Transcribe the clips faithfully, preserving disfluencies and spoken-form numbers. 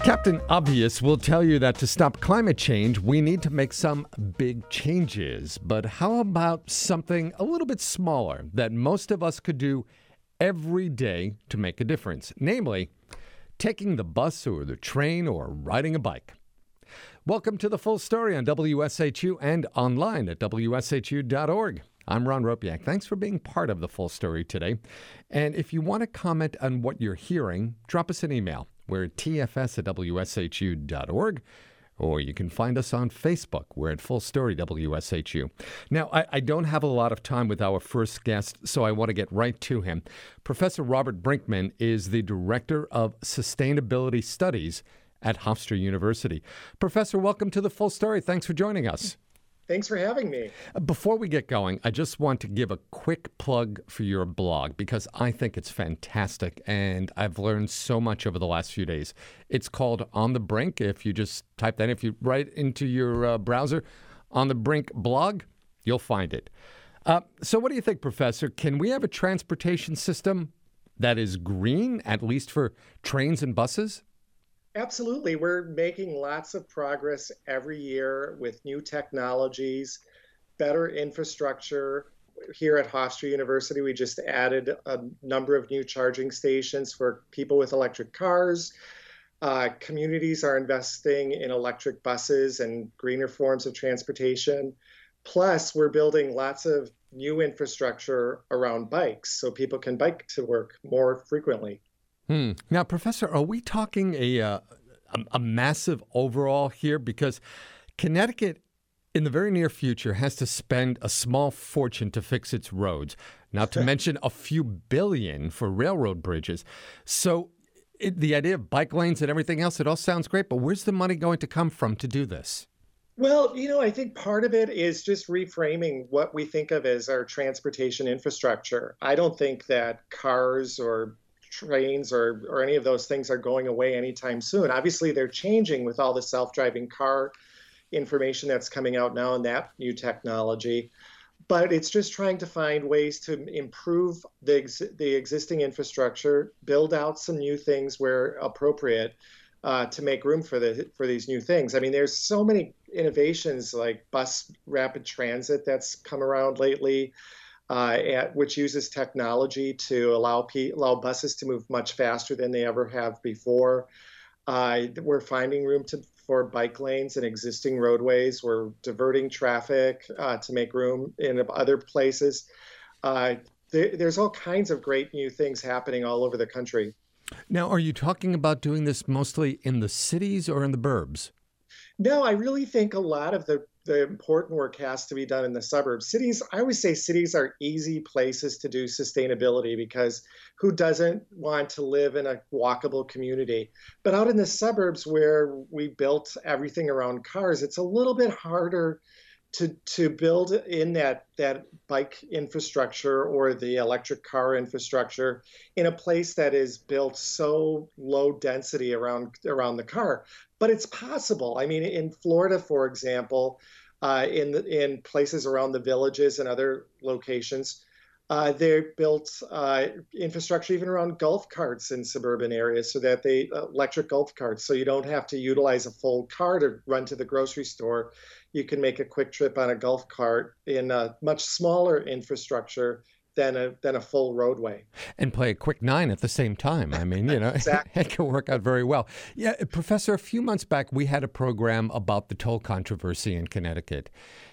Captain Obvious will tell you that to stop climate change, we need to make some big changes. But how about something a little bit smaller that most of us could do every day to make a difference? Namely, taking the bus or the train or riding a bike. Welcome to The Full Story on W S H U and online at W S H U dot org. I'm Ron Ropiak. Thanks for being part of The Full Story today. And if you want to comment on what you're hearing, drop us an email. We're at T F S at W S H U dot org, or you can find us on Facebook. We're at Full Story W S H U. Now, I, I don't have a lot of time with our first guest, so I want to get right to him. Professor Robert Brinkman is the Director of Sustainability Studies at Hofstra University. Professor, welcome to The Full Story. Thanks for joining us. Thanks for having me. Before we get going, I just want to give a quick plug for your blog because I think it's fantastic and I've learned so much over the last few days. It's called On the Brink. If you just type that, if you write into your uh, browser, On the Brink blog, you'll find it. Uh, so what do you think, Professor? Can we have a transportation system that is green, at least for trains and buses? Absolutely. We're making lots of progress every year with new technologies, better infrastructure. Here at Hofstra University, we just added a number of new charging stations for people with electric cars. Uh, communities are investing in electric buses and greener forms of transportation. Plus, we're building lots of new infrastructure around bikes so people can bike to work more frequently. Hmm. Now, Professor, are we talking a, uh, a a massive overhaul here? Because Connecticut, in the very near future, has to spend a small fortune to fix its roads, not to mention a few billion for railroad bridges. So it, the idea of bike lanes and everything else, it all sounds great, but where's the money going to come from to do this? Well, you know, I think part of it is just reframing what we think of as our transportation infrastructure. I don't think that cars or trains or, or any of those things are going away anytime soon. Obviously, they're changing with all the self-driving car information that's coming out now and that new technology. But it's just trying to find ways to improve the, ex- the existing infrastructure, build out some new things where appropriate uh, to make room for the for these new things. I mean, there's so many innovations like bus rapid transit that's come around lately. Uh, at, which uses technology to allow P, allow buses to move much faster than they ever have before. Uh, we're finding room to, for bike lanes in existing roadways. We're diverting traffic uh, to make room in other places. Uh, there, there's all kinds of great new things happening all over the country. Now, are you talking about doing this mostly in the cities or in the burbs? No, I really think a lot of the the important work has to be done in the suburbs. Cities, I always say cities are easy places to do sustainability because who doesn't want to live in a walkable community? But out in the suburbs where we built everything around cars, it's a little bit harder to to build in that that bike infrastructure or the electric car infrastructure in a place that is built so low density around around the car. But it's possible. I mean, in Florida, for example, uh, in the, in places around the villages and other locations, uh, they built uh, infrastructure even around golf carts in suburban areas, so that they uh, electric golf carts, so you don't have to utilize a full car to run to the grocery store. You can make a quick trip on a golf cart in a much smaller infrastructure than a than a full roadway. And play a quick nine at the same time. I mean, you know, exactly. It can work out very well. Yeah, Professor, a few months back, we had a program about the toll controversy in Connecticut.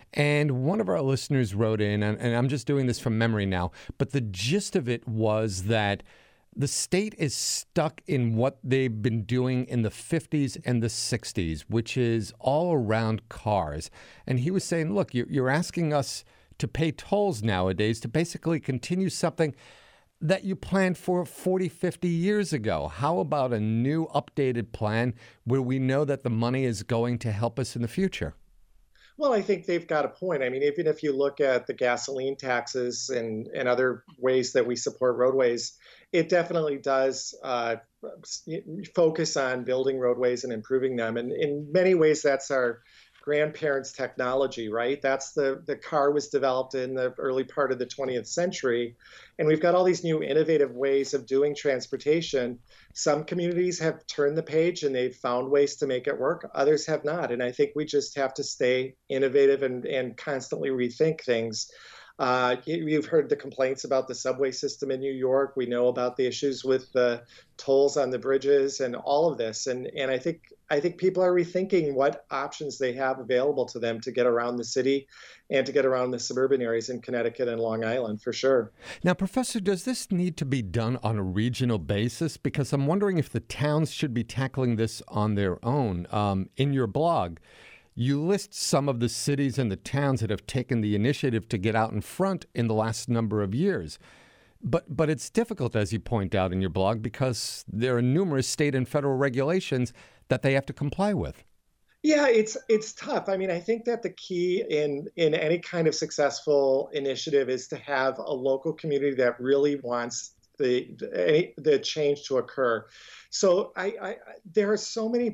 And one of our listeners wrote in, and, and I'm just doing this from memory now, but the gist of it was that the state is stuck in what they've been doing in the fifties and the sixties, which is all around cars. And he was saying, look, you're, you're asking us to pay tolls nowadays to basically continue something that you planned for forty, fifty years ago. How about a new updated plan where we know that the money is going to help us in the future? Well, I think they've got a point. I mean, even if you look at the gasoline taxes and, and other ways that we support roadways, it definitely does uh, focus on building roadways and improving them. And in many ways, that's our grandparents' technology, right? That's the the car was developed in the early part of the twentieth century, and we've got all these new innovative ways of doing transportation. Some communities have turned the page and they've found ways to make it work. Others have not, and I think we just have to stay innovative and and constantly rethink things. Uh, you, you've heard the complaints about the subway system in New York. We know about the issues with the tolls on the bridges and all of this. And and I think I think people are rethinking what options they have available to them to get around the city and to get around the suburban areas in Connecticut and Long Island, for sure. Now, Professor, does this need to be done on a regional basis? Because I'm wondering if the towns should be tackling this on their own. Um, in your blog, you list some of the cities and the towns that have taken the initiative to get out in front in the last number of years. But but it's difficult, as you point out in your blog, because there are numerous state and federal regulations that they have to comply with. Yeah, it's it's tough. I mean, I think that the key in in any kind of successful initiative is to have a local community that really wants the the, the change to occur. So I, I there are so many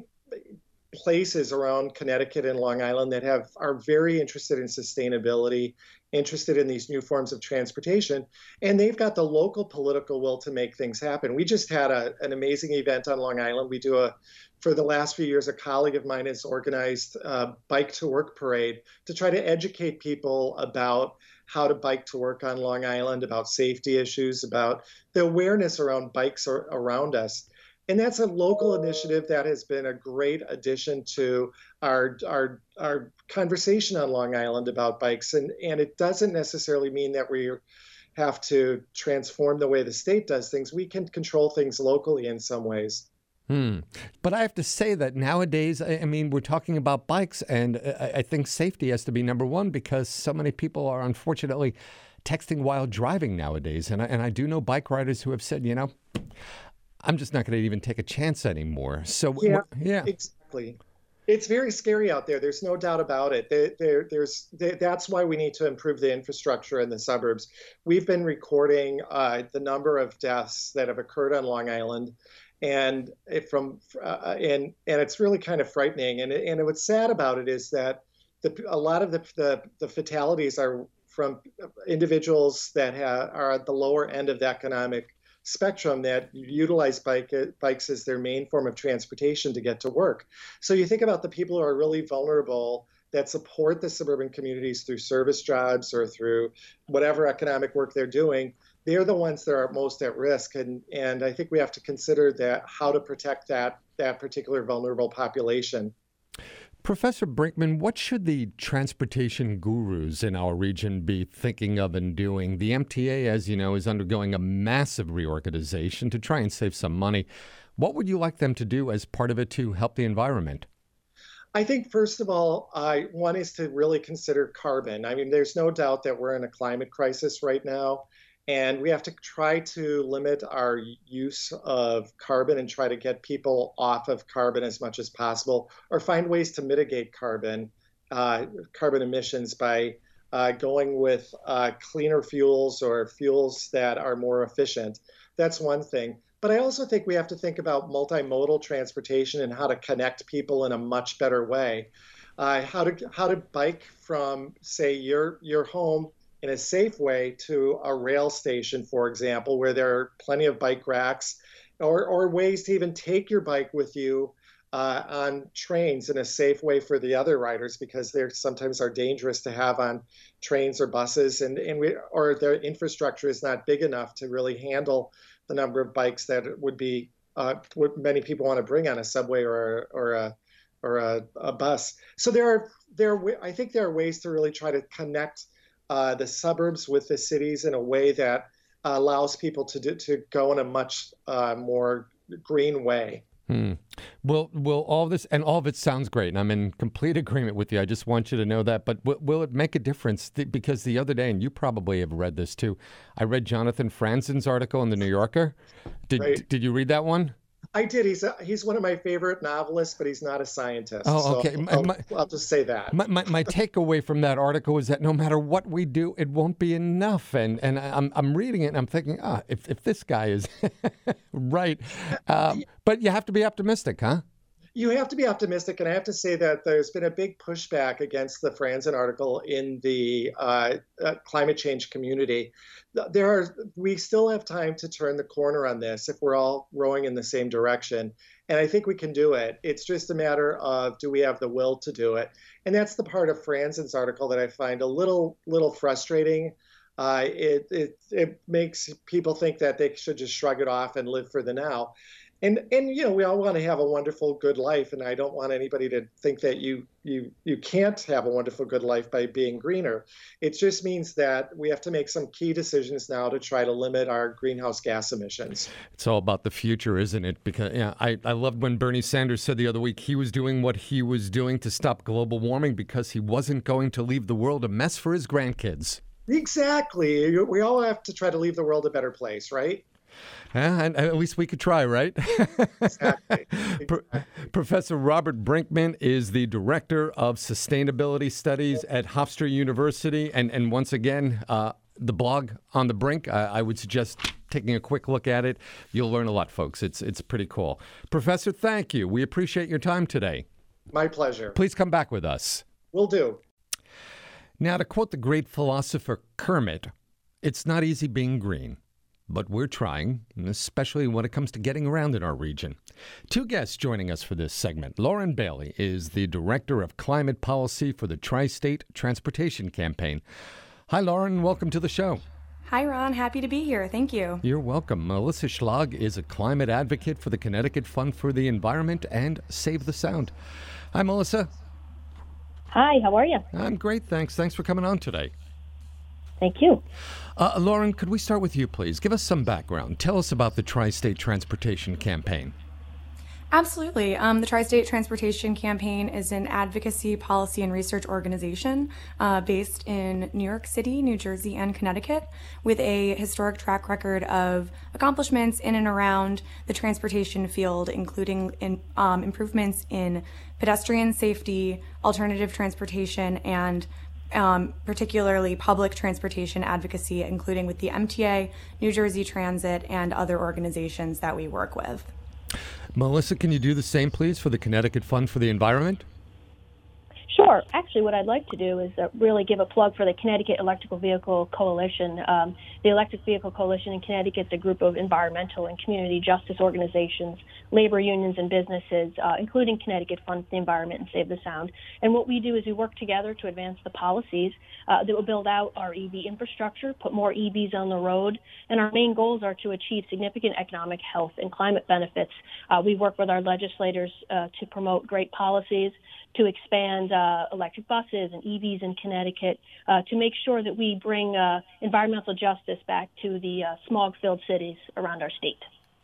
places around Connecticut and Long Island that have are very interested in sustainability, interested in these new forms of transportation, and they've got the local political will to make things happen. We just had a, an amazing event on Long Island. We do a, for the last few years, a colleague of mine has organized a bike to work parade to try to educate people about how to bike to work on Long Island, about safety issues, about the awareness around bikes ar- around us. And that's a local initiative that has been a great addition to our our our conversation on Long Island about bikes. And, and it doesn't necessarily mean that we have to transform the way the state does things. We can control things locally in some ways. Hmm. But I have to say that nowadays, I I mean, we're talking about bikes, and I I think safety has to be number one because so many people are unfortunately texting while driving nowadays. And I, and I do know bike riders who have said, you know, I'm just not going to even take a chance anymore. So, Yeah, yeah. exactly. It's very scary out there. There's no doubt about it. There, there, there's there, that's why we need to improve the infrastructure in the suburbs. We've been recording uh, the number of deaths that have occurred on Long Island, and it from uh, and and it's really kind of frightening. And and what's sad about it is that the a lot of the the, the fatalities are from individuals that ha- are at the lower end of the economic spectrum that utilize bike, bikes as their main form of transportation to get to work. So you think about the people who are really vulnerable that support the suburban communities through service jobs or through whatever economic work they're doing. They're the ones that are most at risk. And, and I think we have to consider that how to protect that, that particular vulnerable population. Professor Brinkman, what should the transportation gurus in our region be thinking of and doing? The M T A, as you know, is undergoing a massive reorganization to try and save some money. What would you like them to do as part of it to help the environment? I think, first of all, uh, one is to really consider carbon. I mean, there's no doubt that we're in a climate crisis right now. And we have to try to limit our use of carbon and try to get people off of carbon as much as possible, or find ways to mitigate carbon uh, carbon emissions by uh, going with uh, cleaner fuels or fuels that are more efficient. That's one thing. But I also think we have to think about multimodal transportation and how to connect people in a much better way. Uh, how to how to bike from, say, your your home in a safe way to a rail station, for example, where there are plenty of bike racks, or, or ways to even take your bike with you uh, on trains in a safe way for the other riders, because they sometimes are dangerous to have on trains or buses, and, and we, or their infrastructure is not big enough to really handle the number of bikes that would be uh, what many people want to bring on a subway or or a or a, a bus. So there are there are, I think there are ways to really try to connect Uh, the suburbs with the cities in a way that uh, allows people to do, to go in a much uh, more green way. Hmm. Will will all this, and all of it sounds great, and I'm in complete agreement with you. I just want you to know that. But will, will it make a difference? Th- Because the other day, and you probably have read this too, I read Jonathan Franzen's article in the New Yorker. Did Right. Did you read that one? I did. He's a, he's one of my favorite novelists, but he's not a scientist. Oh, okay. So My- I'll, my- I'll just say that. My, my, my takeaway from that article is that no matter what we do, it won't be enough. And and I'm I'm reading it and I'm thinking, ah, if if this guy is right, um, but you have to be optimistic, huh? You have to be optimistic, and I have to say that there's been a big pushback against the Franzen article in the uh, uh, climate change community. There are, we still have time to turn the corner on this if we're all rowing in the same direction, and I think we can do it. It's just a matter of, do we have the will to do it? And that's the part of Franzen's article that I find a little little frustrating. Uh, it, it it makes people think that they should just shrug it off and live for the now. And, and you know, we all want to have a wonderful, good life, and I don't want anybody to think that you you you can't have a wonderful, good life by being greener. It just means that we have to make some key decisions now to try to limit our greenhouse gas emissions. It's all about the future, isn't it? Because yeah, I, I loved when Bernie Sanders said the other week he was doing what he was doing to stop global warming because he wasn't going to leave the world a mess for his grandkids. Exactly. We all have to try to leave the world a better place, right? Yeah, and at least we could try, right? Exactly. Pro- Professor Robert Brinkman is the Director of Sustainability Studies at Hofstra University. And, and once again, uh, the blog On the Brink, uh, I would suggest taking a quick look at it. You'll learn a lot, folks. It's, it's pretty cool. Professor, thank you. We appreciate your time today. My pleasure. Please come back with us. Will do. Now, to quote the great philosopher Kermit, it's not easy being green. But we're trying, especially when it comes to getting around in our region. Two guests joining us for this segment. Lauren Bailey is the Director of Climate Policy for the Tri-State Transportation Campaign. Hi, Lauren. Welcome to the show. Hi, Ron. Happy to be here. Thank you. You're welcome. Melissa Schlag is a climate advocate for the Connecticut Fund for the Environment and Save the Sound. Hi, Melissa. Hi, how are you? I'm great, thanks. Thanks for coming on today. Thank you. Uh, Lauren, could we start with you, please? Give us some background. Tell us about the Tri-State Transportation Campaign. Absolutely. Um, the Tri-State Transportation Campaign is an advocacy, policy, and research organization uh, based in New York City, New Jersey, and Connecticut, with a historic track record of accomplishments in and around the transportation field, including in, um, improvements in pedestrian safety, alternative transportation, and Um, particularly public transportation advocacy, including with the M T A, New Jersey Transit, and other organizations that we work with. Melissa, can you do the same, please, for the Connecticut Fund for the Environment? Sure. Actually, what I'd like to do is uh, really give a plug for the Connecticut Electrical Vehicle Coalition. Um, the Electric Vehicle Coalition in Connecticut is a group of environmental and community justice organizations, labor unions, and businesses, uh, including Connecticut Fund for the Environment and Save the Sound. And what we do is we work together to advance the policies uh, that will build out our E V infrastructure, put more E Vs on the road, and our main goals are to achieve significant economic, health, and climate benefits. Uh, we work with our legislators uh, to promote great policies, to expand uh, electric buses and E Vs in Connecticut, uh, to make sure that we bring uh, environmental justice back to the uh, smog-filled cities around our state.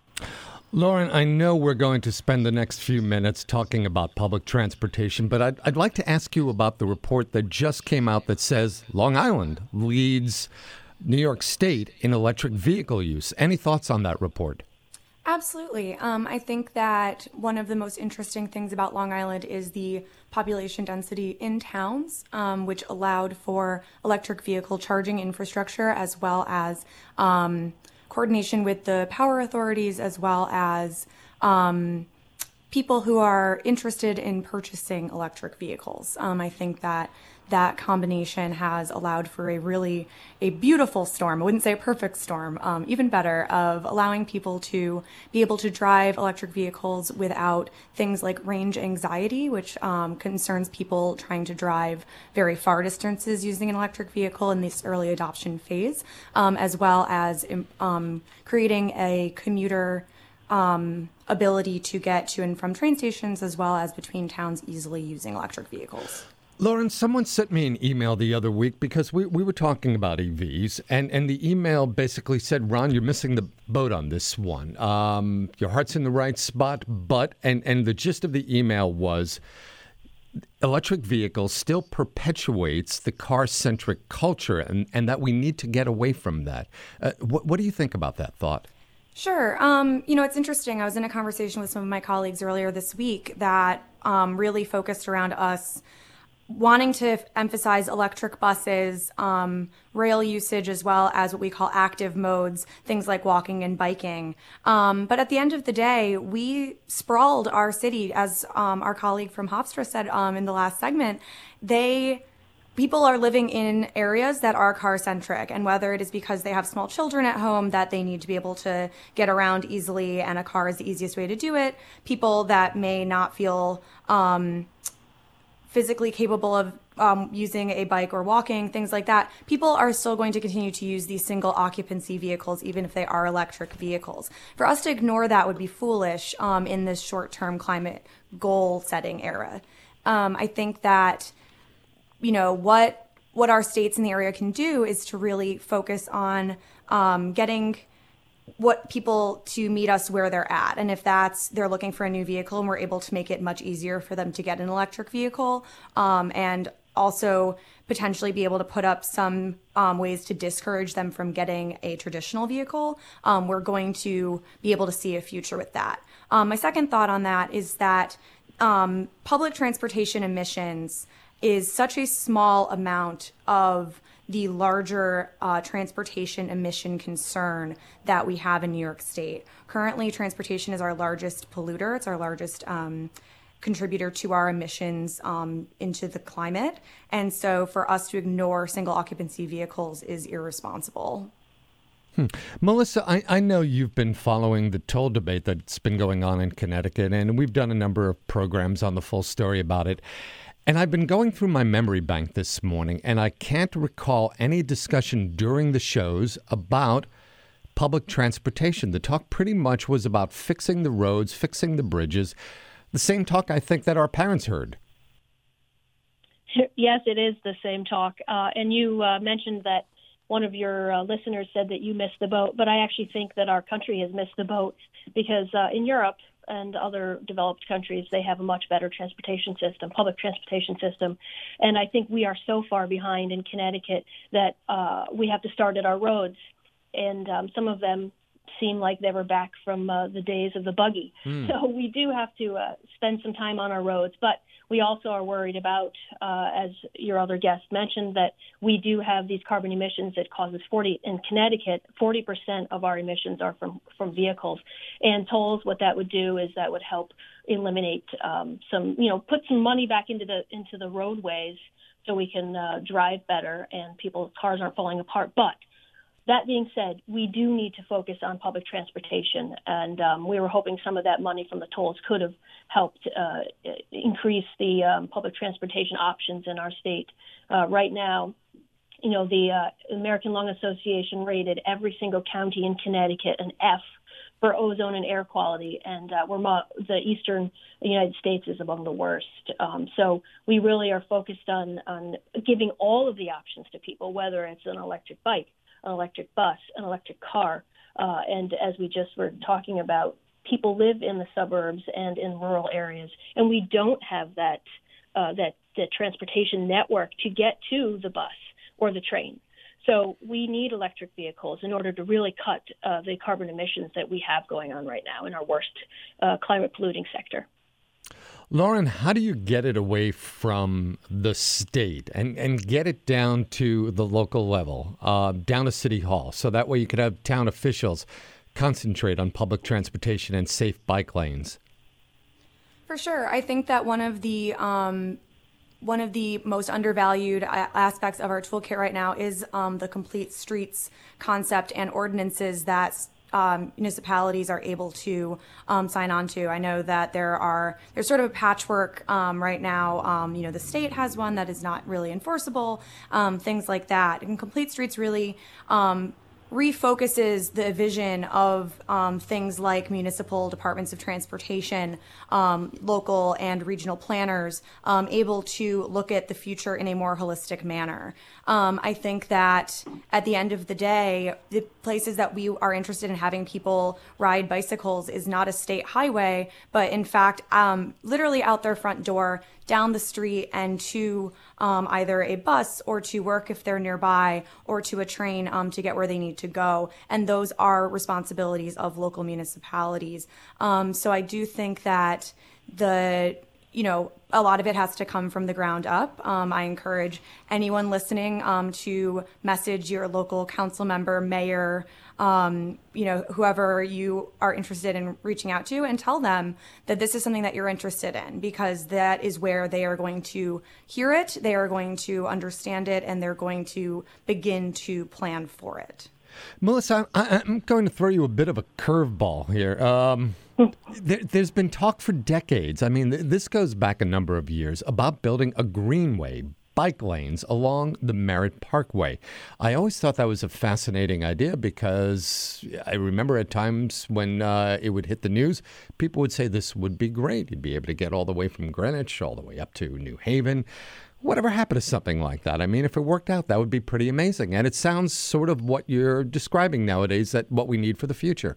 Lauren, I know we're going to spend the next few minutes talking about public transportation, but I'd, I'd like to ask you about the report that just came out that says Long Island leads New York State in electric vehicle use. Any thoughts on that report? Absolutely. Um, I think that one of the most interesting things about Long Island is the population density in towns, um, which allowed for electric vehicle charging infrastructure, as well as um, coordination with the power authorities, as well as um, people who are interested in purchasing electric vehicles. Um, I think that that combination has allowed for a really a beautiful storm. I wouldn't say a perfect storm, um, even better, of allowing people to be able to drive electric vehicles without things like range anxiety, which um, concerns people trying to drive very far distances using an electric vehicle in this early adoption phase, um, as well as um, creating a commuter um, ability to get to and from train stations, as well as between towns easily using electric vehicles. Lauren, someone sent me an email the other week because we, we were talking about E Vs, and, and the email basically said, Ron, you're missing the boat on this one. Um, your heart's in the right spot, but, and, and the gist of the email was, electric vehicles still perpetuates the car-centric culture, and, and that we need to get away from that. Uh, what, what do you think about that thought? Sure. Um, you know, it's interesting. I was in a conversation with some of my colleagues earlier this week that um, really focused around us wanting to f- emphasize electric buses, um, rail usage, as well as what we call active modes, things like walking and biking. Um, but at the end of the day, we sprawled our city, as um, our colleague from Hofstra said um, in the last segment. They People are living in areas that are car-centric, and whether it is because they have small children at home that they need to be able to get around easily and a car is the easiest way to do it, people that may not feel um, physically capable of um, using a bike or walking, things like that, people are still going to continue to use these single occupancy vehicles, even if they are electric vehicles. For us to ignore that would be foolish um, in this short-term climate goal-setting era. Um, I think that you know, what what our states in the area can do is to really focus on um, getting what people to meet us where they're at. And if that's they're looking for a new vehicle and we're able to make it much easier for them to get an electric vehicle um, and also potentially be able to put up some um, ways to discourage them from getting a traditional vehicle, um, we're going to be able to see a future with that. Um, my second thought on that is that um, public transportation emissions is such a small amount of the larger uh, transportation emission concern that we have in New York State. Currently, transportation is our largest polluter. It's our largest um, contributor to our emissions um, into the climate. And so for us to ignore single occupancy vehicles is irresponsible. Hmm. Melissa, I, I know you've been following the toll debate that's been going on in Connecticut, and we've done a number of programs on the full story about it. And I've been going through my memory bank this morning, and I can't recall any discussion during the shows about public transportation. The talk pretty much was about fixing the roads, fixing the bridges, the same talk I think that our parents heard. Yes, it is the same talk. Uh, and you uh, mentioned that one of your uh, listeners said that you missed the boat, but I actually think that our country has missed the boat because uh, in Europe, and other developed countries, they have a much better transportation system, public transportation system. And I think we are so far behind in Connecticut that uh, we have to start at our roads. And um, some of them seem like they were back from uh, the days of the buggy. Mm. So we do have to uh, spend some time on our roads. But we also are worried about, uh, as your other guest mentioned, that we do have these carbon emissions that causes forty in Connecticut, forty percent of our emissions are from, from vehicles. And tolls, what that would do is that would help eliminate um, some, you know, put some money back into the into the roadways so we can uh, drive better and people's cars aren't falling apart. But that being said, we do need to focus on public transportation, and um, we were hoping some of that money from the tolls could have helped uh, increase the um, public transportation options in our state. Uh, right now, you know, the uh, American Lung Association rated every single county in Connecticut an F for ozone and air quality, and uh, we're mo- the eastern United States is among the worst. Um, so we really are focused on, on giving all of the options to people, whether it's an electric bike, an electric bus, an electric car. Uh, and as we just were talking about, people live in the suburbs and in rural areas, and we don't have that uh, that, that transportation network to get to the bus or the train. So we need electric vehicles in order to really cut uh, the carbon emissions that we have going on right now in our worst uh, climate polluting sector. Lauren, how do you get it away from the state and, and get it down to the local level, uh, down to City Hall, so that way you could have town officials concentrate on public transportation and safe bike lanes? For sure. I think that one of the um, one of the most undervalued aspects of our toolkit right now is um, the complete streets concept and ordinances that Um, municipalities are able to um, sign on to. I know that there are there's sort of a patchwork um, right now. Um, you know, the state has one that is not really enforceable, um, things like that. And Complete Streets really um, refocuses the vision of um, things like municipal departments of transportation, um, local and regional planners, um, able to look at the future in a more holistic manner. Um, I think that at the end of the day, the places that we are interested in having people ride bicycles is not a state highway, but in fact, um, literally out their front door, down the street, and to um, either a bus or to work if they're nearby, or to a train um, to get where they need to go. And those are responsibilities of local municipalities. Um, so I do think that the you know, a lot of it has to come from the ground up. Um, I encourage anyone listening um, to message your local council member, mayor, um, you know, whoever you are interested in reaching out to, and tell them that this is something that you're interested in, because that is where they are going to hear it, they are going to understand it, and they're going to begin to plan for it. Melissa, I, I'm going to throw you a bit of a curveball here. Um, there, there's been talk for decades, I mean, th- this goes back a number of years, about building a greenway, bike lanes along the Merritt Parkway. I always thought that was a fascinating idea because I remember at times when uh, it would hit the news, people would say this would be great. You'd be able to get all the way from Greenwich all the way up to New Haven. Whatever happened to something like that? I mean, if it worked out, that would be pretty amazing. And it sounds sort of what you're describing nowadays, that what we need for the future.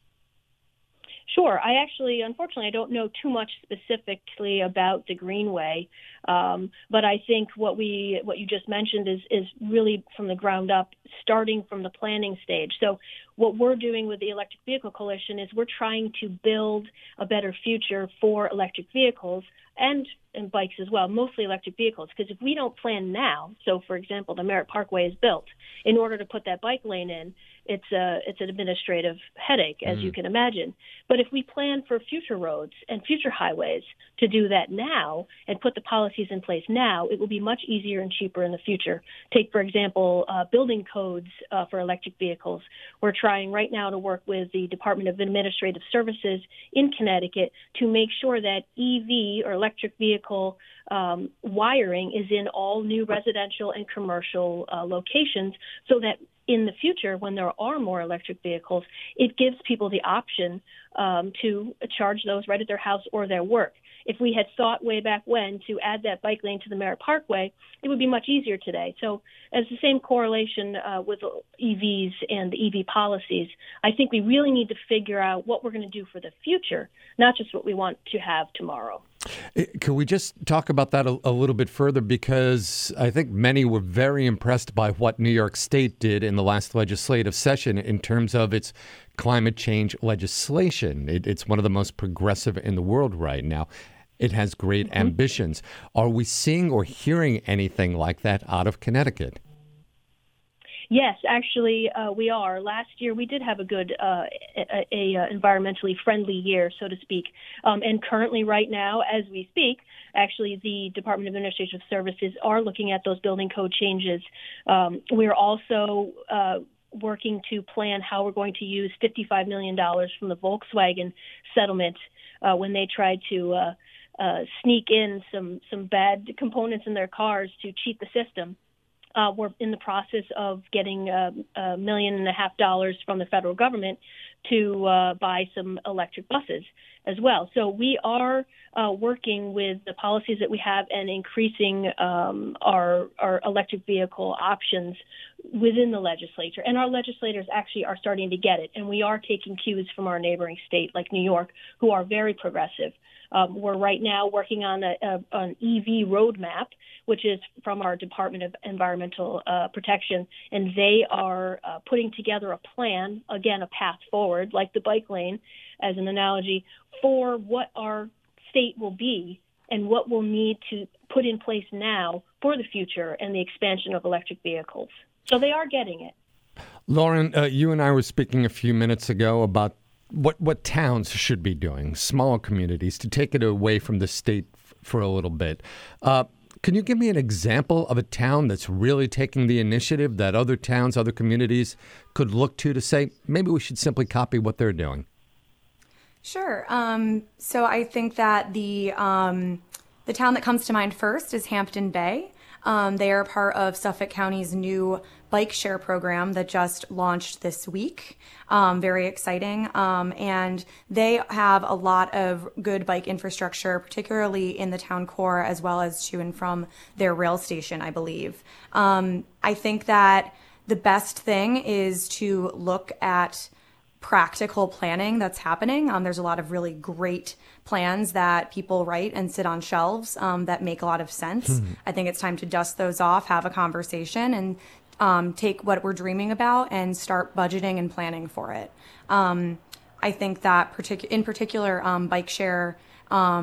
Sure. I actually, unfortunately, I don't know too much specifically about the Greenway, um, but I think what we, what you just mentioned is is really from the ground up, starting from the planning stage. So what we're doing with the Electric Vehicle Coalition is we're trying to build a better future for electric vehicles and, and bikes as well, mostly electric vehicles. Because if we don't plan now, so for example, the Merritt Parkway is built, in order to put that bike lane in, it's a it's an administrative headache, as mm. you can imagine. But if we plan for future roads and future highways to do that now and put the policies in place now, it will be much easier and cheaper in the future. Take, for example, uh, building codes uh, for electric vehicles. We're trying right now to work with the Department of Administrative Services in Connecticut to make sure that E V or electric vehicle um, wiring is in all new residential and commercial uh, locations, so that in the future, when there are more electric vehicles, it gives people the option um, to charge those right at their house or their work. If we had thought way back when to add that bike lane to the Merritt Parkway, it would be much easier today. So as the same correlation uh, with E Vs and the E V policies, I think we really need to figure out what we're going to do for the future, not just what we want to have tomorrow. Could we just talk about that a, a little bit further? Because I think many were very impressed by what New York State did in the last legislative session in terms of its climate change legislation. It, it's one of the most progressive in the world right now. It has great mm-hmm. ambitions. Are we seeing or hearing anything like that out of Connecticut? Yes, actually, uh, we are. Last year, we did have a good, uh, a, a, a environmentally friendly year, so to speak. Um, and currently, right now, as we speak, actually, the Department of Administrative Services are looking at those building code changes. Um, we're also uh, working to plan how we're going to use fifty-five million dollars from the Volkswagen settlement uh, when they tried to uh, uh, sneak in some, some bad components in their cars to cheat the system. Uh, we're in the process of getting uh, a million and a half dollars from the federal government to uh, buy some electric buses as well. So we are uh, working with the policies that we have and increasing um, our, our electric vehicle options within the legislature. And our legislators actually are starting to get it. And we are taking cues from our neighboring state like New York, who are very progressive. Um, we're right now working on a, a, an E V roadmap, which is from our Department of Environmental uh, Protection, and they are uh, putting together a plan, again, a path forward, like the bike lane as an analogy, for what our state will be and what we'll need to put in place now for the future and the expansion of electric vehicles. So they are getting it. Lauren, uh, you and I were speaking a few minutes ago about what what towns should be doing, smaller communities, to take it away from the state f- for a little bit. Uh, can you give me an example of a town that's really taking the initiative that other towns, other communities could look to to say, maybe we should simply copy what they're doing? Sure. Um, so I think that the um, the town that comes to mind first is Hampton Bay. Um, they are part of Suffolk County's new bike share program that just launched this week. Um, very exciting. Um, and they have a lot of good bike infrastructure, particularly in the town core, as well as to and from their rail station, I believe. Um, I think that the best thing is to look at practical planning that's happening. Um, there's a lot of really great plans that people write and sit on shelves um, that make a lot of sense. Mm-hmm. I think it's time to dust those off, have a conversation, and um, take what we're dreaming about and start budgeting and planning for it. Um, I think that partic- in particular, um, bike share um,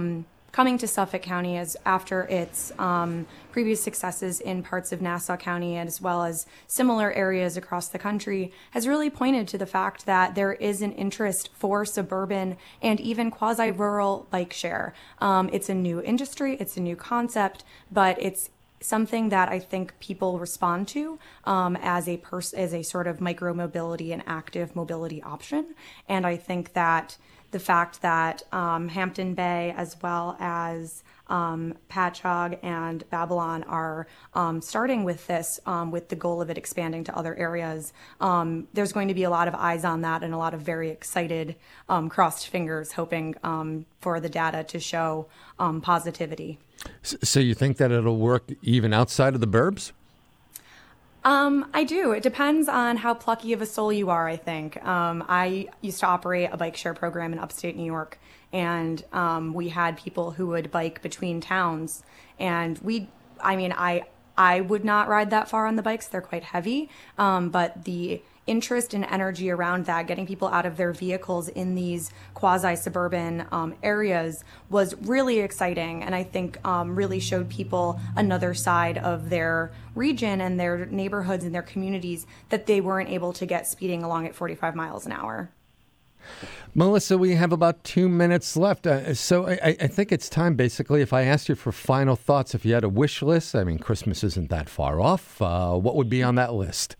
coming to Suffolk County as after its um, previous successes in parts of Nassau County as well as similar areas across the country has really pointed to the fact that there is an interest for suburban and even quasi-rural bike share. Um, it's a new industry, it's a new concept, but it's something that I think people respond to um, as a pers- as a sort of micro mobility and active mobility option. And I think that the fact that um, Hampton Bay as well as um, Patchogue and Babylon are um, starting with this um, with the goal of it expanding to other areas, um, there's going to be a lot of eyes on that and a lot of very excited um, crossed fingers hoping um, for the data to show um, positivity. So you think that it'll work even outside of the burbs? Um, I do. It depends on how plucky of a soul you are, I think. Um, I used to operate a bike share program in upstate New York, and um, we had people who would bike between towns. And we, I mean, I I would not ride that far on the bikes. They're quite heavy. Um, but the interest and energy around that, getting people out of their vehicles in these quasi-suburban um, areas was really exciting, and I think um, really showed people another side of their region and their neighborhoods and their communities that they weren't able to get speeding along at forty-five miles an hour. Melissa, we have about two minutes left. Uh, so I, I think it's time, basically, if I asked you for final thoughts, if you had a wish list, I mean, Christmas isn't that far off, uh, what would be on that list?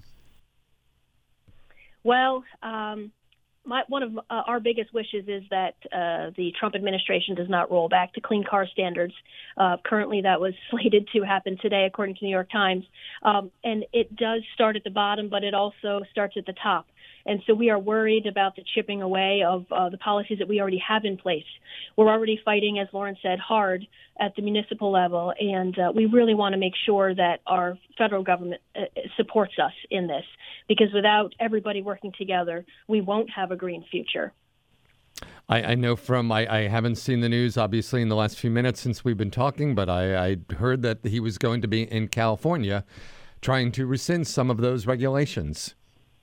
Well, um, my, one of uh, our biggest wishes is that uh, the Trump administration does not roll back the clean car standards. Uh, currently, that was slated to happen today, according to the New York Times. Um, and it does start at the bottom, but it also starts at the top. And so we are worried about the chipping away of uh, the policies that we already have in place. We're already fighting, as Lauren said, hard at the municipal level, and uh, we really want to make sure that our federal government uh, supports us in this, because without everybody working together, we won't have a green future. I, I know from, I, I haven't seen the news, obviously, in the last few minutes since we've been talking, but I, I heard that he was going to be in California trying to rescind some of those regulations.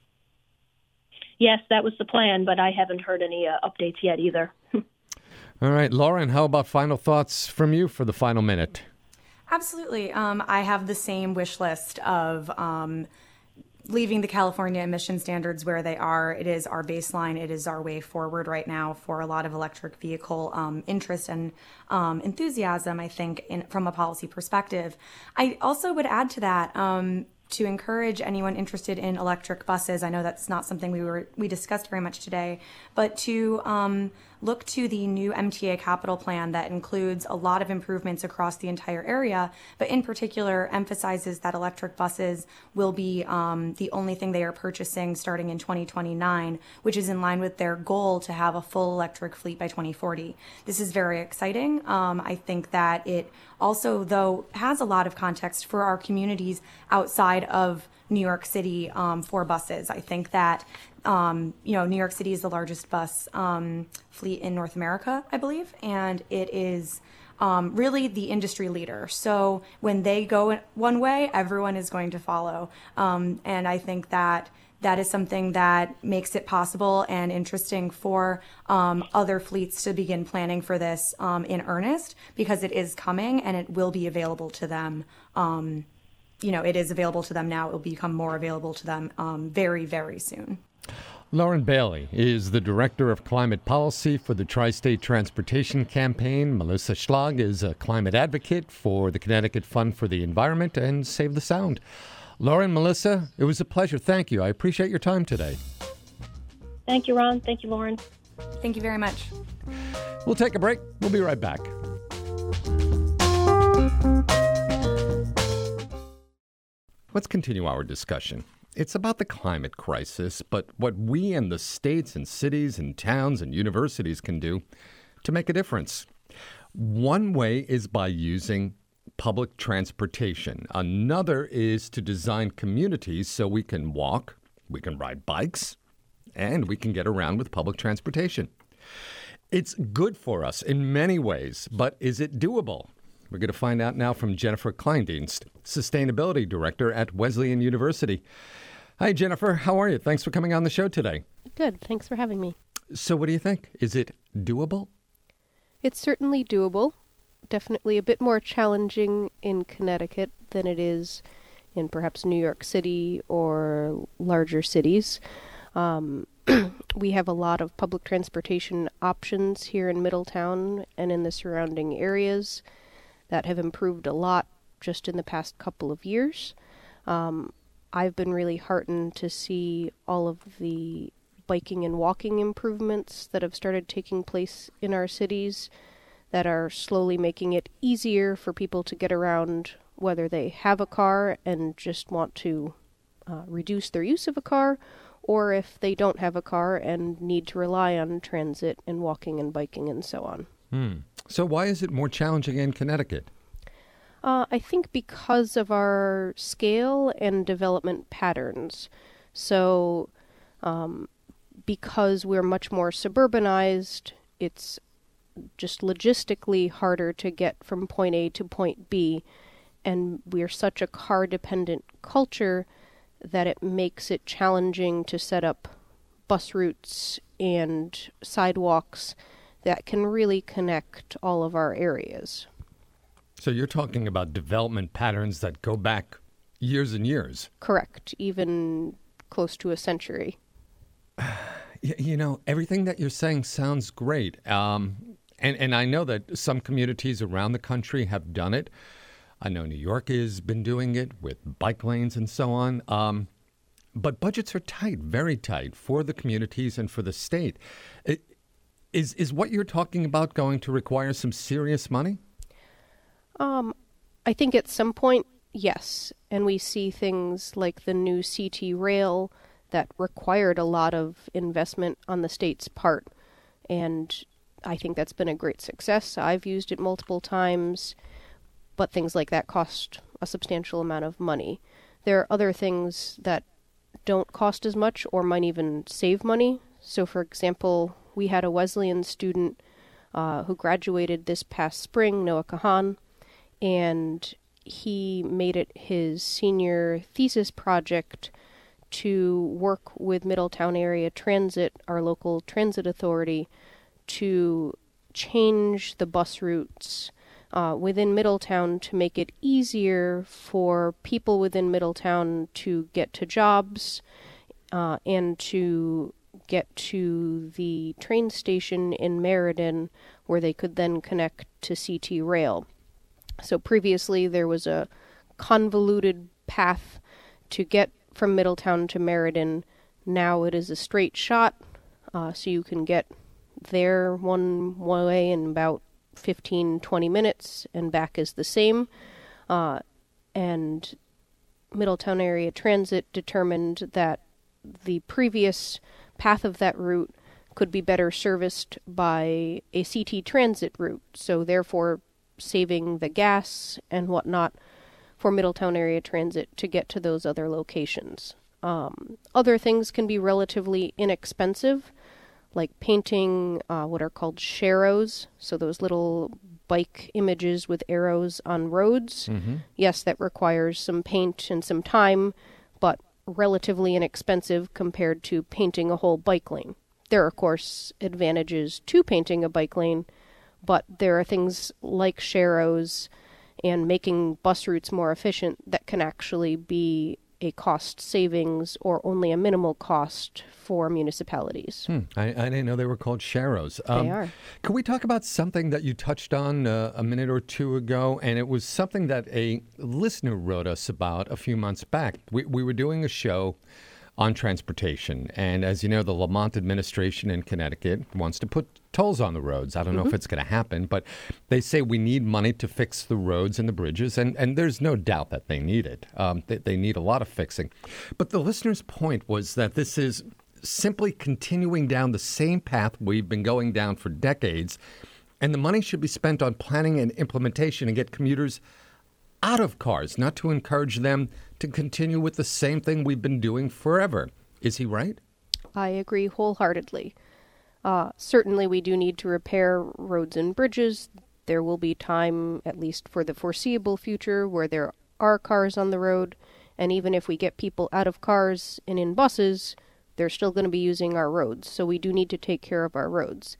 Yes, that was the plan, but I haven't heard any uh, updates yet either. All right, Lauren, how about final thoughts from you for the final minute? Absolutely. Um, I have the same wish list of um, leaving the California emission standards where they are. It is our baseline. It is our way forward right now for a lot of electric vehicle um, interest and um, enthusiasm, I think, in, from a policy perspective. I also would add to that, um, to encourage anyone interested in electric buses. I know that's not something we were we discussed very much today, but to um, look to the new M T A capital plan that includes a lot of improvements across the entire area, but in particular emphasizes that electric buses will be um, the only thing they are purchasing starting in twenty twenty-nine, which is in line with their goal to have a full electric fleet by twenty forty. This is very exciting. Um, I think that it also, though, has a lot of context for our communities outside of New York City um, for buses. I think that, um, you know, New York City is the largest bus um, fleet in North America, I believe, and it is um, really the industry leader. So when they go one way, everyone is going to follow. Um, and I think that that is something that makes it possible and interesting for um, other fleets to begin planning for this um, in earnest, because it is coming and it will be available to them. Um, you know, it is available to them now. It will become more available to them um, very, very soon. Lauren Bailey is the Director of Climate Policy for the Tri-State Transportation Campaign. Melissa Schlag is a climate advocate for the Connecticut Fund for the Environment and Save the Sound. Lauren, Melissa, it was a pleasure. Thank you. I appreciate your time today. Thank you, Ron. Thank you, Lauren. Thank you very much. We'll take a break. We'll be right back. Let's continue our discussion. It's about the climate crisis, but what we and the states and cities and towns and universities can do to make a difference. One way is by using public transportation. Another is to design communities so we can walk, we can ride bikes, and we can get around with public transportation. It's good for us in many ways, but is it doable? We're going to find out now from Jennifer Kleindienst, Sustainability Director at Wesleyan University. Hi, Jennifer. How are you? Thanks for coming on the show today. Good. Thanks for having me. So what do you think? Is it doable? It's certainly doable. definitely a bit more challenging in Connecticut than it is in perhaps New York City or larger cities. Um, we have a lot of public transportation options here in Middletown and in the surrounding areas that have improved a lot just in the past couple of years. Um, I've been really heartened to see all of the biking and walking improvements that have started taking place in our cities that are slowly making it easier for people to get around, whether they have a car and just want to uh, reduce their use of a car, or if they don't have a car and need to rely on transit and walking and biking and so on. Hmm. So why is it more challenging in Connecticut? Uh, I think because of our scale and development patterns. So um, because we're much more suburbanized, it's just logistically harder to get from point A to point B. And we're such a car-dependent culture that it makes it challenging to set up bus routes and sidewalks that can really connect all of our areas. So you're talking about development patterns that go back years and years. Correct, even close to a century. You, you know, everything that you're saying sounds great. Um, and, and I know that some communities around the country have done it. I know New York has been doing it with bike lanes and so on. Um, but budgets are tight, very tight for the communities and for the state. It, is, is what you're talking about going to require some serious money? Um, I think at some point, yes. And we see things like the new C T rail that required a lot of investment on the state's part. And I think that's been a great success. I've used it multiple times, but things like that cost a substantial amount of money. There are other things that don't cost as much or might even save money. So, for example, we had a Wesleyan student uh, who graduated this past spring, Noah Kahan, and he made it his senior thesis project to work with Middletown Area Transit, our local transit authority, to change the bus routes uh, within Middletown to make it easier for people within Middletown to get to jobs uh, and to get to the train station in Meriden, where they could then connect to C T rail. So previously there was a convoluted path to get from Middletown to Meriden. Now it is a straight shot, uh, so you can get there one way in about fifteen, twenty minutes, and back is the same. Uh, and Middletown Area Transit determined that the previous path of that route could be better serviced by a C T transit route, so therefore saving the gas and whatnot for Middletown Area Transit to get to those other locations. Um, other things can be relatively inexpensive, like painting uh, what are called sharrows, so those little bike images with arrows on roads. Mm-hmm. Yes, that requires some paint and some time, but relatively inexpensive compared to painting a whole bike lane. There are, of course, advantages to painting a bike lane, but there are things like sharrows and making bus routes more efficient that can actually be a cost savings or only a minimal cost for municipalities. Hmm. I, I didn't know they were called sharrows. Um, they are. Can we talk about something that you touched on uh, a minute or two ago? And it was something that a listener wrote us about a few months back. We, we were doing a show on transportation. And as you know, the Lamont administration in Connecticut wants to put tolls on the roads. I don't mm-hmm. know if it's going to happen, but they say we need money to fix the roads and the bridges. And, and there's no doubt that they need it. Um, they, they need a lot of fixing. But the listener's point was that this is simply continuing down the same path we've been going down for decades. And the money should be spent on planning and implementation and get commuters out of cars, not to encourage them to continue with the same thing we've been doing forever. Is he right? I agree wholeheartedly. Uh, certainly we do need to repair roads and bridges. There will be time, at least for the foreseeable future, where there are cars on the road. And even if we get people out of cars and in buses, they're still going to be using our roads. So we do need to take care of our roads.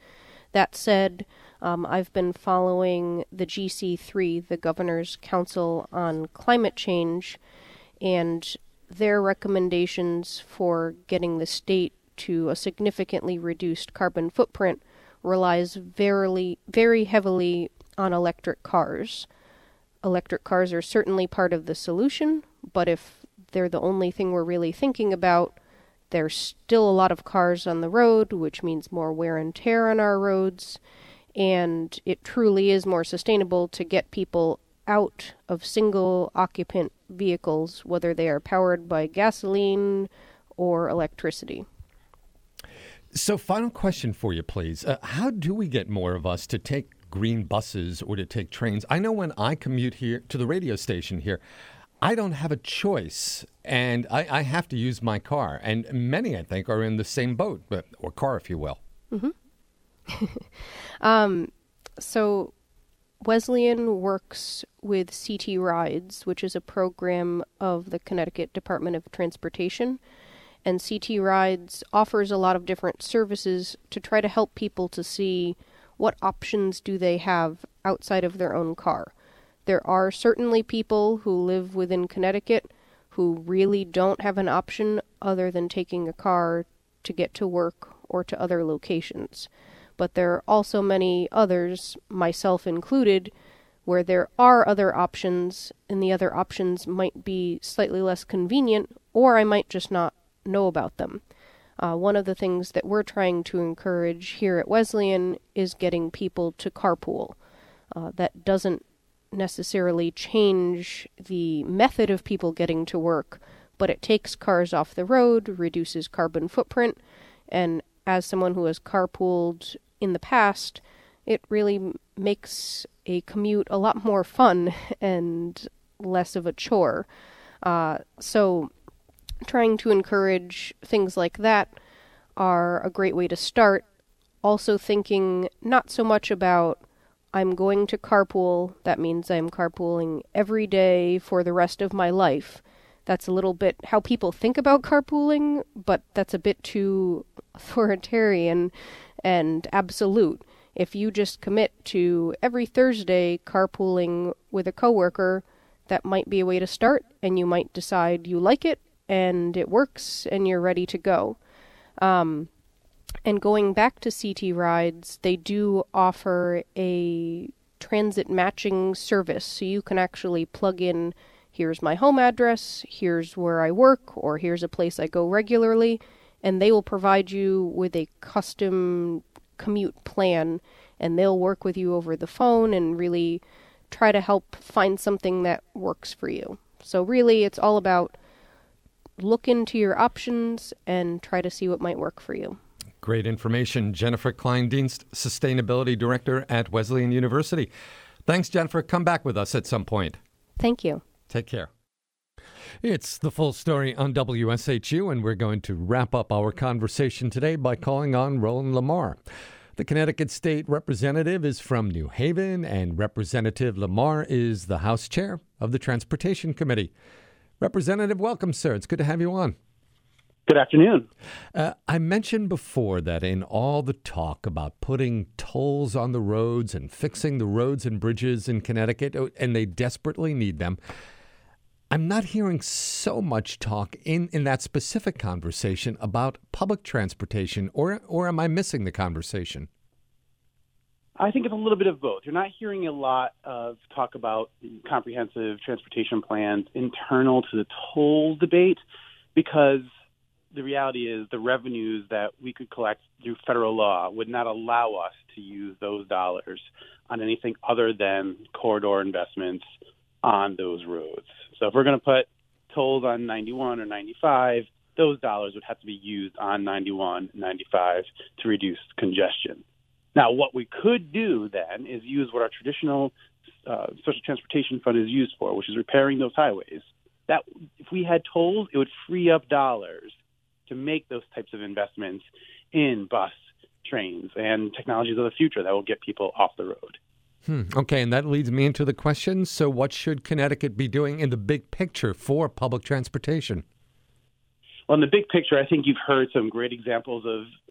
That said, um, I've been following the G C three, the Governor's Council on Climate Change, and their recommendations for getting the state to a significantly reduced carbon footprint relies very, very heavily on electric cars. Electric cars are certainly part of the solution, but if they're the only thing we're really thinking about, there's still a lot of cars on the road, which means more wear and tear on our roads, and it truly is more sustainable to get people out of single-occupant vehicles, whether they are powered by gasoline or electricity. So final question for you, please. Uh, how do we get more of us to take green buses or to take trains? I know when I commute here to the radio station here, I don't have a choice, and I, I have to use my car. And many, I think, are in the same boat, but, or car, if you will. Mm-hmm. um, so Wesleyan works with C T Rides, which is a program of the Connecticut Department of Transportation. And C T Rides offers a lot of different services to try to help people to see what options do they have outside of their own car. There are certainly people who live within Connecticut who really don't have an option other than taking a car to get to work or to other locations. But there are also many others, myself included, where there are other options, and the other options might be slightly less convenient, or I might just not know about them. Uh, one of the things that we're trying to encourage here at Wesleyan is getting people to carpool. Uh, that doesn't necessarily change the method of people getting to work, but it takes cars off the road, reduces carbon footprint, and as someone who has carpooled in the past, it really makes a commute a lot more fun and less of a chore. Uh, so trying to encourage things like that are a great way to start. Also thinking not so much about I'm going to carpool, that means I'm carpooling every day for the rest of my life. That's a little bit how people think about carpooling, but that's a bit too authoritarian and absolute. If you just commit to every Thursday carpooling with a coworker, that might be a way to start, and you might decide you like it, and it works, and you're ready to go. Um, and going back to C T Rides, they do offer a transit matching service, so you can actually plug in, here's my home address, here's where I work, or here's a place I go regularly, and they will provide you with a custom commute plan, and they'll work with you over the phone and really try to help find something that works for you. So really, it's all about look into your options and try to see what might work for you. Great information. Jennifer Kleindienst, Sustainability Director at Wesleyan University. Thanks, Jennifer. Come back with us at some point. Thank you. Take care. It's The Full Story on W S H U, and we're going to wrap up our conversation today by calling on Roland Lamar. The Connecticut State Representative is from New Haven, and Representative Lamar is the House Chair of the Transportation Committee. Representative, welcome, sir. It's good to have you on. Good afternoon. Uh, I mentioned before that in all the talk about putting tolls on the roads and fixing the roads and bridges in Connecticut, and they desperately need them, I'm not hearing so much talk in, in that specific conversation about public transportation, or or am I missing the conversation? I think it's a little bit of both. You're not hearing a lot of talk about comprehensive transportation plans internal to the toll debate, because the reality is the revenues that we could collect through federal law would not allow us to use those dollars on anything other than corridor investments on those roads. So if we're going to put tolls on ninety-one or ninety-five, those dollars would have to be used on ninety-one, ninety-five to reduce congestion. Now, what we could do then is use what our traditional uh, social transportation fund is used for, which is repairing those highways. That if we had tolls, it would free up dollars to make those types of investments in bus, trains, and technologies of the future that will get people off the road. Hmm. Okay, and that leads me into the question. So what should Connecticut be doing in the big picture for public transportation? Well, in the big picture, I think you've heard some great examples of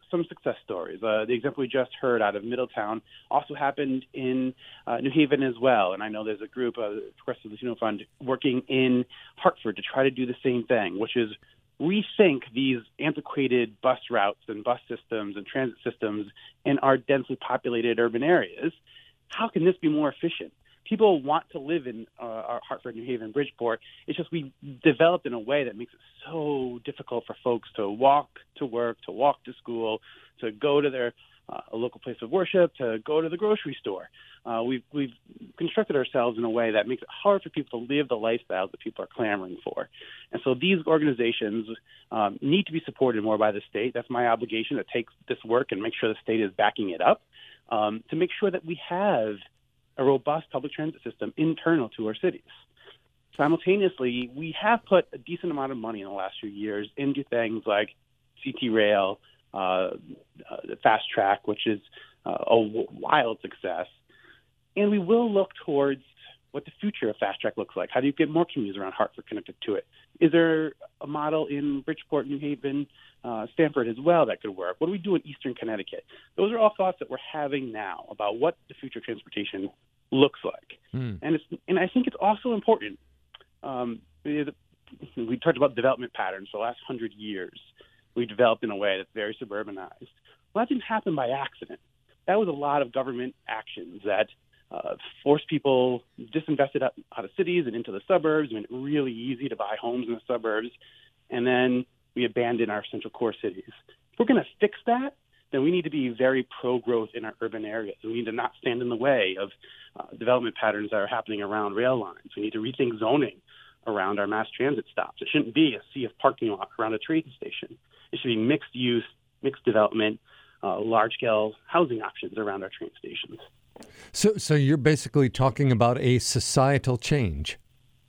some success stories. Uh, the example we just heard out of Middletown also happened in uh, New Haven as well. And I know there's a group, uh, Progressive Latino Fund, working in Hartford to try to do the same thing, which is rethink these antiquated bus routes and bus systems and transit systems in our densely populated urban areas. How can this be more efficient? People want to live in uh, our Hartford, New Haven, Bridgeport. It's just we developed in a way that makes it so difficult for folks to walk to work, to walk to school, to go to their uh, local place of worship, to go to the grocery store. Uh, we've, we've constructed ourselves in a way that makes it hard for people to live the lifestyle that people are clamoring for. And so these organizations um, need to be supported more by the state. That's my obligation, to take this work and make sure the state is backing it up, um, to make sure that we have a robust public transit system internal to our cities. Simultaneously, we have put a decent amount of money in the last few years into things like C T Rail, uh, uh, Fast Track, which is uh, a wild success. And we will look towards what the future of Fast Track looks like. How do you get more communities around Hartford connected to it? Is there a model in Bridgeport, New Haven, uh, Stamford as well that could work? What do we do in Eastern Connecticut? Those are all thoughts that we're having now about what the future of transportation looks like. Mm. And it's and I think it's also important. Um, we talked about development patterns for the last hundred years. We developed in a way that's very suburbanized. Well, that didn't happen by accident. That was a lot of government actions that uh, forced people disinvested out, out of cities and into the suburbs, made it really easy to buy homes in the suburbs, and then we abandoned our central core cities. If we're going to fix that, then we need to be very pro-growth in our urban areas. We need to not stand in the way of uh, development patterns that are happening around rail lines. We need to rethink zoning around our mass transit stops. It shouldn't be a sea of parking lot around a train station. It should be mixed use, mixed development, uh, large-scale housing options around our train stations. So, so you're basically talking about a societal change.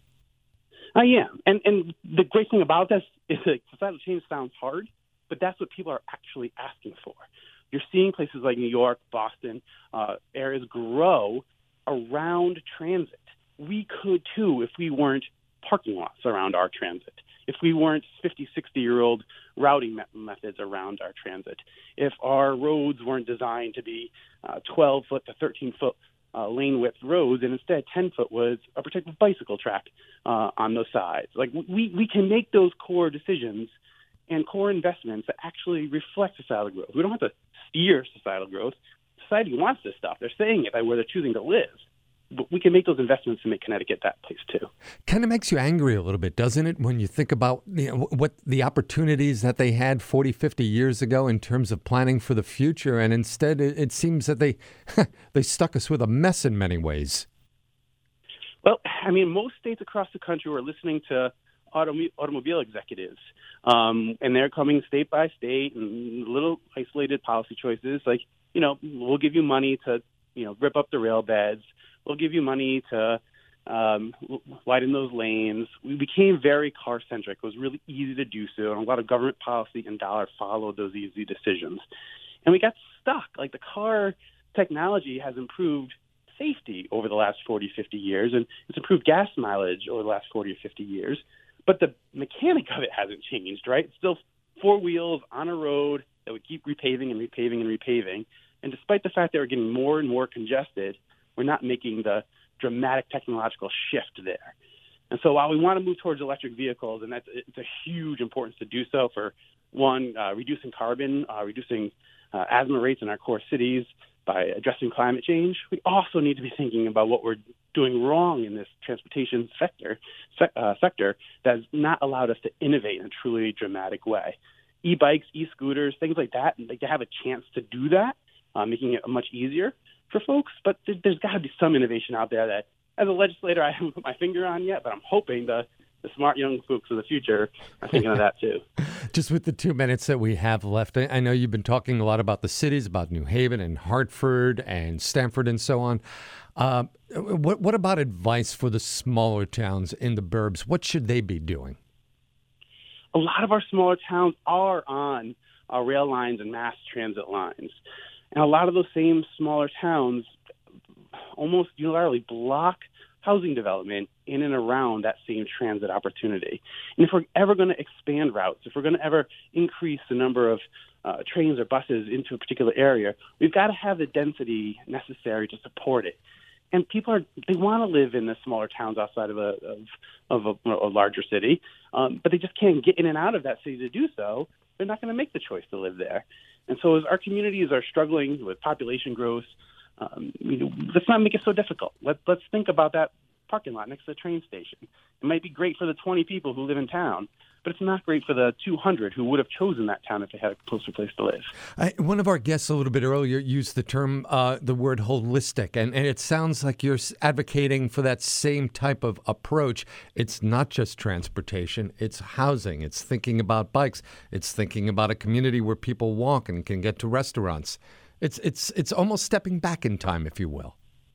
I am. And, and the great thing about this is that societal change sounds hard, but that's what people are actually asking for. You're seeing places like New York, Boston, uh, areas grow around transit. We could, too, if we weren't parking lots around our transit, if we weren't fifty, sixty-year-old routing me- methods around our transit, if our roads weren't designed to be uh, twelve-foot to thirteen-foot uh, lane width roads, and instead ten-foot was a protected bicycle track uh, on those sides. Like we, we can make those core decisions and core investments that actually reflect societal growth. We don't have to steer societal growth. Society wants this stuff. They're saying it by where they're choosing to live. But we can make those investments to make Connecticut that place too. Kind of makes you angry a little bit, doesn't it, when you think about you know, what the opportunities that they had forty, fifty years ago in terms of planning for the future, and instead it, it seems that they they stuck us with a mess in many ways. Well, I mean, most states across the country were listening to autom- automobile executives, um, and they're coming state by state and little isolated policy choices like, you know, we'll give you money to, you know, rip up the rail beds. We'll give you money to um, widen those lanes. We became very car-centric. It was really easy to do so, and a lot of government policy and dollar followed those easy decisions. And we got stuck. Like the car technology has improved safety over the last forty, fifty years, and it's improved gas mileage over the last forty or fifty years. But the mechanic of it hasn't changed, right? It's still four wheels on a road that we keep repaving and repaving and repaving. And despite the fact that we're getting more and more congested, we're not making the dramatic technological shift there. And so while we want to move towards electric vehicles, and that's it's a huge importance to do so for, one, uh, reducing carbon, uh, reducing uh, asthma rates in our core cities by addressing climate change, we also need to be thinking about what we're doing wrong in this transportation sector, se- uh, sector that has not allowed us to innovate in a truly dramatic way. E-bikes, e-scooters, things like that, they have a chance to do that, uh, making it much easier for folks, but th- there's got to be some innovation out there that, as a legislator, I haven't put my finger on yet, but I'm hoping the, the smart young folks of the future are thinking of that too. Just with the two minutes that we have left, I, I know you've been talking a lot about the cities, about New Haven and Hartford and Stamford and so on. Uh, what, what about advice for the smaller towns in the burbs? What should they be doing? A lot of our smaller towns are on our rail lines and mass transit lines. And a lot of those same smaller towns almost unilaterally block housing development in and around that same transit opportunity. And if we're ever going to expand routes, if we're going to ever increase the number of uh, trains or buses into a particular area, we've got to have the density necessary to support it. And people are they want to live in the smaller towns outside of a of, of a, a larger city, um, but they just can't get in and out of that city to do so. They're not going to make the choice to live there. And so as our communities are struggling with population growth, um, you know, let's not make it so difficult. Let, let's think about that parking lot next to the train station. It might be great for the twenty people who live in town, but it's not great for the two hundred who would have chosen that town if they had a closer place to live. I, one of our guests a little bit earlier used the term, uh, the word holistic, and, and it sounds like you're advocating for that same type of approach. It's not just transportation, it's housing, it's thinking about bikes, it's thinking about a community where people walk and can get to restaurants. It's it's it's almost stepping back in time, if you will.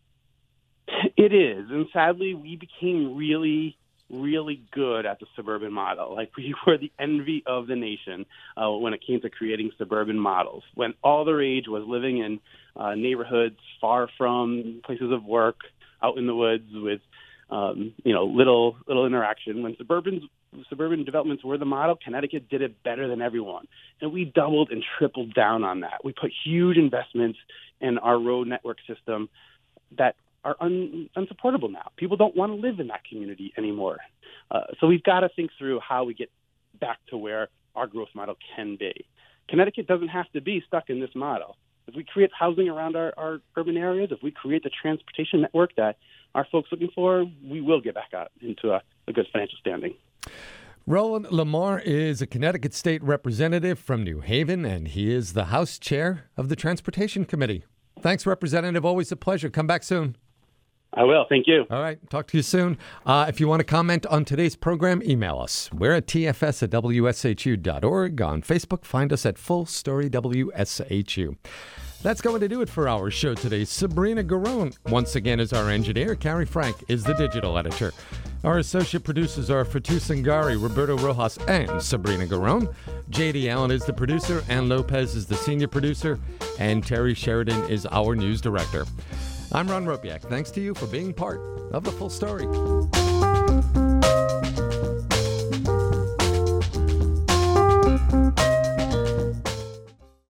It is, and sadly, we became really really good at the suburban model. Like, we were the envy of the nation uh, when it came to creating suburban models. When all the rage was living in uh, neighborhoods far from places of work, out in the woods with, um, you know, little little interaction. When suburban suburban developments were the model, Connecticut did it better than everyone, and we doubled and tripled down on that. We put huge investments in our road network system that are un, unsupportable now. People don't want to live in that community anymore. Uh, so we've got to think through how we get back to where our growth model can be. Connecticut doesn't have to be stuck in this model. If we create housing around our, our urban areas, if we create the transportation network that our folks are looking for, we will get back out into a, a good financial standing. Roland Lamar is a Connecticut State Representative from New Haven, and he is the House Chair of the Transportation Committee. Thanks, Representative. Always a pleasure. Come back soon. I will. Thank you. All right. Talk to you soon. Uh, if you want to comment on today's program, email us. We're at T F S at W S H U dot org. On Facebook, find us at Full Story W S H U. That's going to do it for our show today. Sabrina Garone, once again, is our engineer. Carrie Frank is the digital editor. Our associate producers are Fatu Sangari, Roberto Rojas, and Sabrina Garone. J D Allen is the producer. Ann Lopez is the senior producer. And Terry Sheridan is our news director. I'm Ron Ropiak. Thanks to you for being part of The Full Story.